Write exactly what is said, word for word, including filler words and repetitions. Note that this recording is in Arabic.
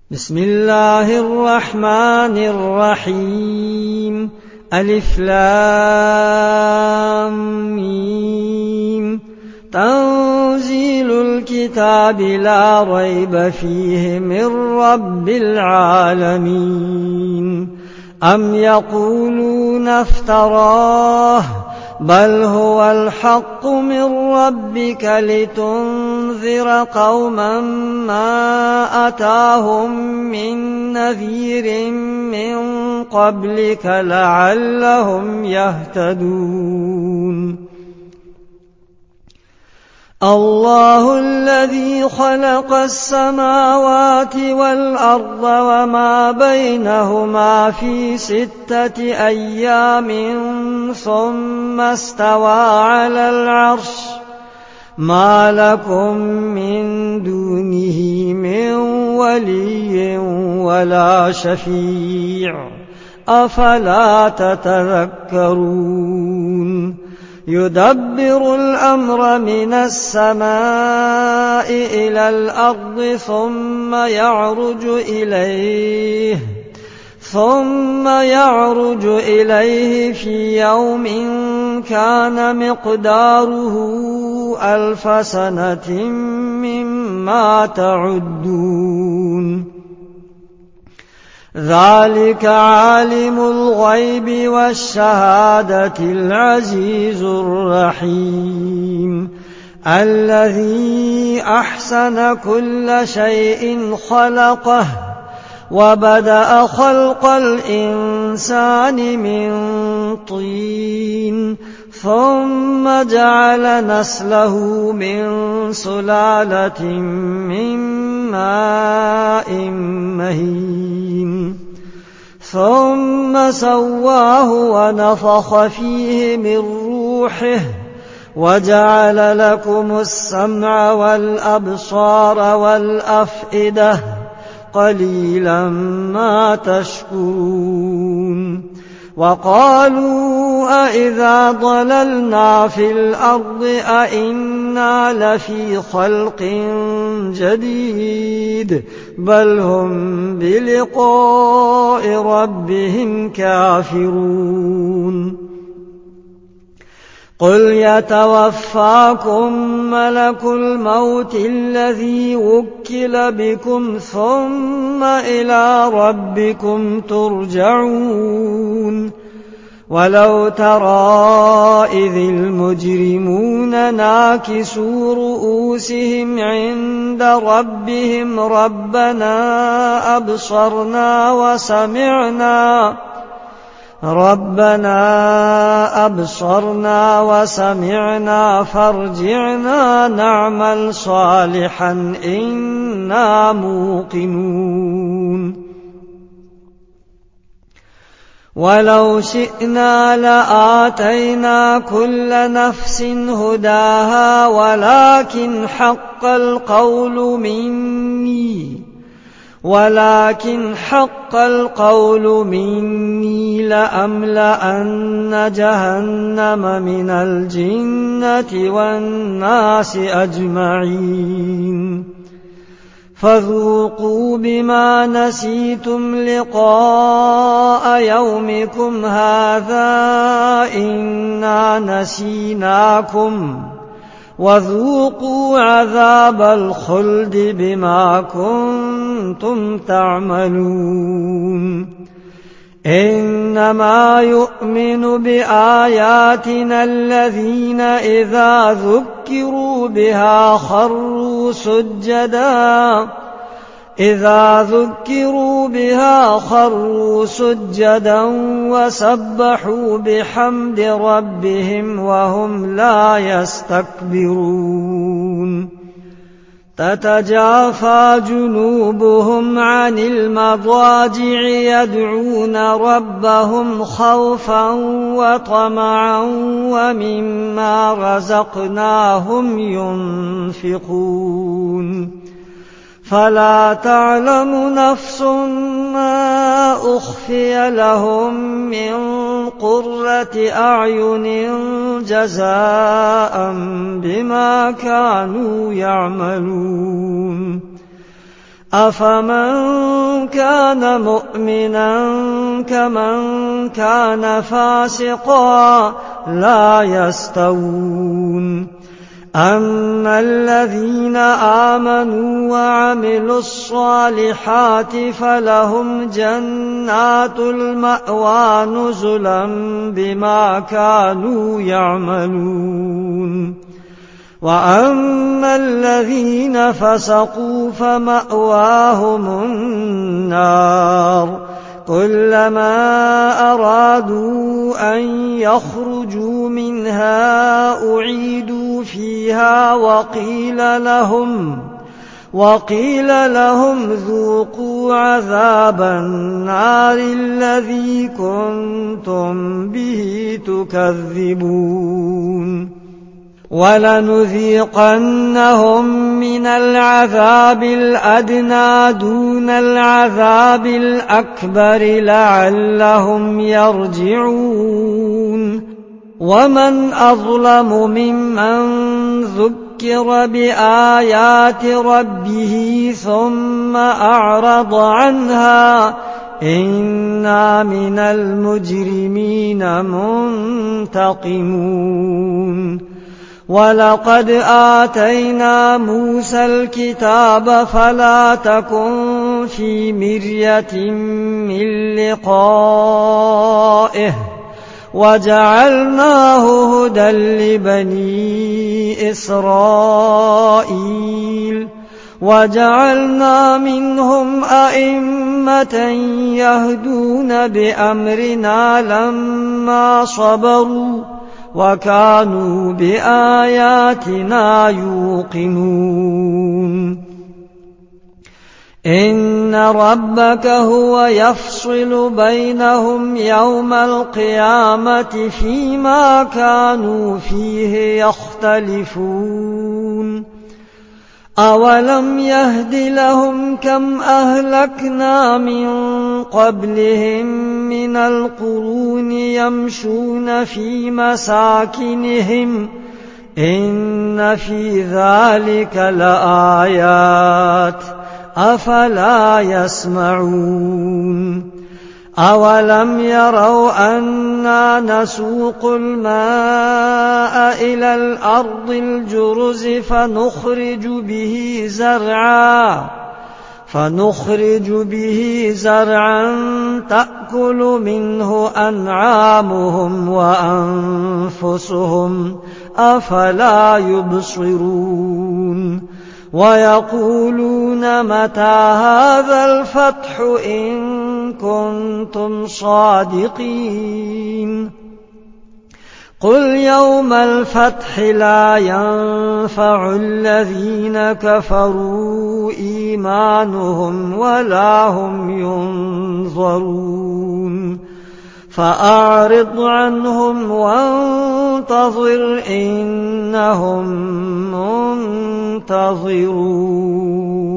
بسم الله الرحمن الرحيم. ألف لام ميم. تنزيل الكتاب لا ريب فيه من رب العالمين. أم يقولون افتراه بل هو الحق من ربك لتنذر قوما ما أتاهم من نذير من قبلك لعلهم يهتدون. الله الذي خلق السماوات والأرض وما بينهما في ستة أيام ثم استوى على العرش ما لكم من دونه من ولي ولا شفيع أفلا تتذكرون. يدبر الأمر من السماء إلى الأرض ثم يعرج إليه ثم يعرج إليه في يوم كان مقداره ألف سنة مما تعدون. ذلك عالم الغيب والشهادة العزيز الرحيم. الذي أحسن كل شيء خلقه وبدأ خلق الإنسان من طين ثم جعل نسله من سلالة من ماء مهين ثم سواه ونفخ فيه من روحه وجعل لكم السمع والأبصار والأفئدة قليلا ما تشكرون. وقالوا أإذا ضللنا في الأرض أإنا لفي خلق جديد بل هم بلقاء ربهم كافرون. قل يتوفاكم ملك الموت الذي وكل بكم ثم إلى ربكم ترجعون. ولو ترى إذ المجرمون ناكسوا رؤوسهم عند ربهم ربنا أبصرنا وسمعنا ربنا أبصرنا وسمعنا فارجعنا نعمل صالحا إنا موقنون. ولو شئنا لآتينا كل نفس هداها ولكن حق القول مني ولكن حق القول مني لأملأن جهنم من الجنة والناس أجمعين. فذوقوا بما نسيتم لقاء يومكم هذا إنا نسيناكم وذوقوا عذاب الخلد بما كنتم تعملون. إنما يؤمن بآياتنا الذين إذا ذكروا بها خروا سجدا إذا ذكروا بها خروا سجدا وسبحوا بحمد ربهم وهم لا يستكبرون. تتجافى جنوبهم عن المضاجع يدعون ربهم خوفا وطمعا ومما رزقناهم ينفقون. فلا تعلم نفس ما أخفي لهم من قرة أعين جزاء بما كانوا يعملون. أفمن كان مؤمنا كمن كان فاسقا لا يستوون أما الذين آمنوا وعملوا الصالحات فلهم جنات المأوى نزلا بما كانوا يعملون وأما الذين فسقوا فمأواهم النار كلما أرادوا أن يخرجوا منها أعيدوا فيها وقيل لهم وقيل لهم ذوقوا عذاب النار الذي كنتم به تكذبون ولنذيقنهم من العذاب الأدنى دون العذاب الأكبر لعلهم يرجعون ومن أظلم ممن ذكر بآيات ربه ثم أعرض عنها إنا من المجرمين منتقمون ولقد آتينا موسى الكتاب فلا تكن في مرية من لقائه وجعلناه هدى لبني إسرائيل وجعلنا منهم أئمة يهدون بأمرنا لما صبروا وكانوا بآياتنا يوقنون إن ربك هو يفصل بينهم يوم القيامة فيما كانوا فيه يختلفون أولم يهد لهم كم أهلكنا من قبلهم من القرون يمشون في مساكنهم إن في ذلك لآيات أفلا يسمعون أولم يروا أنا نسوق الماء إلى الأرض الجرز فنخرج به زرعا فنخرج به زرعا تأكل منه أنعامهم وأنفسهم أفلا يبصرون ويقولون متى هذا الفتح إن كنتم صادقين قل يوم الفتح لا ينفع الذين كفروا إيمانهم ولا هم ينظرون فأعرض عنهم وانتظر إنهم منتظرون